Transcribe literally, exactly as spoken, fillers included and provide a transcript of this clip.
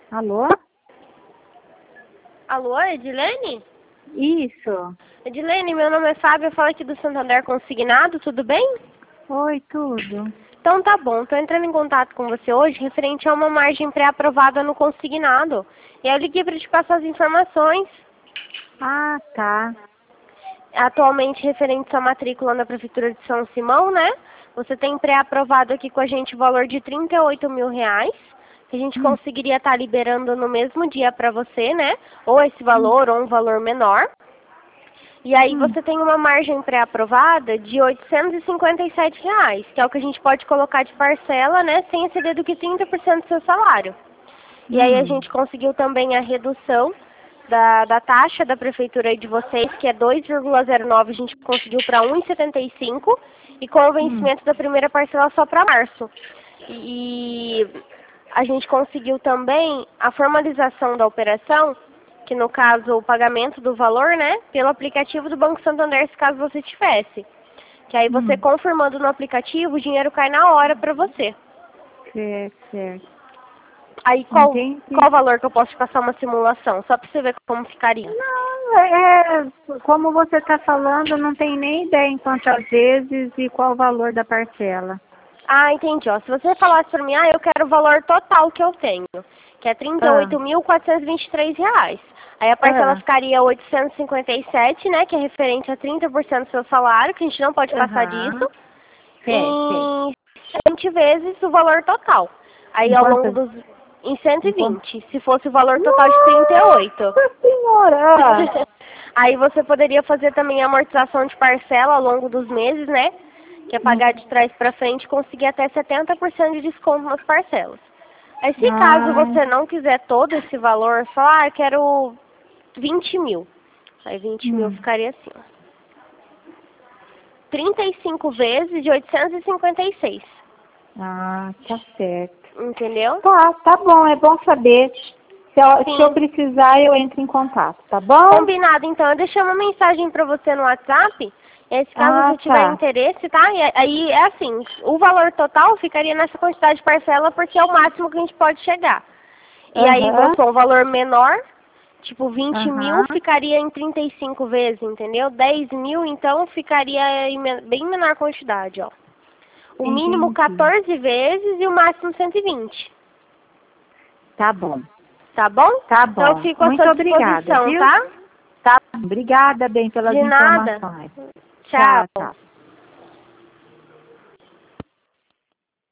Alô? Alô, Edilene? Isso. Edilene, meu nome é Fábio, eu falo aqui do Santander Consignado, tudo bem? Oi, tudo. Então tá bom, tô entrando em contato com você hoje referente a uma margem pré-aprovada no consignado. E eu liguei para te passar as informações. Ah, tá. Atualmente referente à matrícula na Prefeitura de São Simão, né? Você tem pré-aprovado aqui com a gente o valor de trinta e oito mil reais. Que a gente Hum. conseguiria estar liberando no mesmo dia para você, né? Ou esse valor ou um valor menor. E aí Hum. você tem uma margem pré-aprovada de oitocentos e cinquenta e sete reais, que é o que a gente pode colocar de parcela, né, sem exceder do que trinta por cento do seu salário. E aí a Hum. gente conseguiu também a redução da, da taxa da prefeitura aí de vocês, que é dois vírgula zero nove, a gente conseguiu para um vírgula setenta e cinco, e com o vencimento da primeira parcela só para março. E a gente conseguiu também a formalização da operação, que no caso o pagamento do valor, né, pelo aplicativo do Banco Santander, se caso você tivesse. Que aí você Hum. confirmando no aplicativo, o dinheiro cai na hora para você. Certo, certo. Aí qual, Entendi. qual valor que eu posso te passar uma simulação? Só para você ver como ficaria. Não, é, como você está falando, eu não tenho nem ideia em quantas vezes e qual o valor da parcela. Ah, entendi. Ó, se você falasse para mim, ah, eu quero o valor total que eu tenho, que é trinta e Ah, oito mil quatrocentos e vinte e três reais. Aí a parcela ah, ficaria oitocentos e cinquenta e sete, né, que é referente a trinta por cento do seu salário, que a gente não pode passar aham. disso, Sei, sei. em vinte vezes o valor total. Aí Em ao longo quantas? dos... em cento e Em quantas? vinte, se fosse o valor total de trinta e oito. Nossa senhora! Aí você poderia fazer também a amortização de parcela ao longo dos meses, né? Que é pagar de trás para frente e conseguir até setenta por cento de desconto nas parcelas. Aí se caso Ah, você não quiser todo esse valor, falar, ah, eu quero vinte mil. Aí vinte mil hum. ficaria assim, ó. trinta e cinco vezes de oitocentos e cinquenta e seis. Ah, tá certo. Entendeu? Tá, tá bom, é bom saber. Se eu, se eu Sim. precisar, eu entro em contato, tá bom? Combinado, então. Eu deixei uma mensagem para você no WhatsApp. E aí, se caso Ah, você tiver tá. interesse, tá? E aí é assim, o valor total ficaria nessa quantidade de parcela porque é o máximo que a gente pode chegar. E aí, vamos Aham, supor, um valor menor, tipo vinte mil, aham. ficaria em trinta e cinco vezes, entendeu? dez mil, então, ficaria em men- bem menor quantidade, ó. O mínimo Entendi. quatorze vezes e o máximo cento e vinte. Tá bom, Tá bom? tá Então, eu bom. fico à Muito sua obrigada, disposição, viu? tá? Tá bom. Obrigada, bem, pelas De nada. informações. Tchau, Tchau. tchau.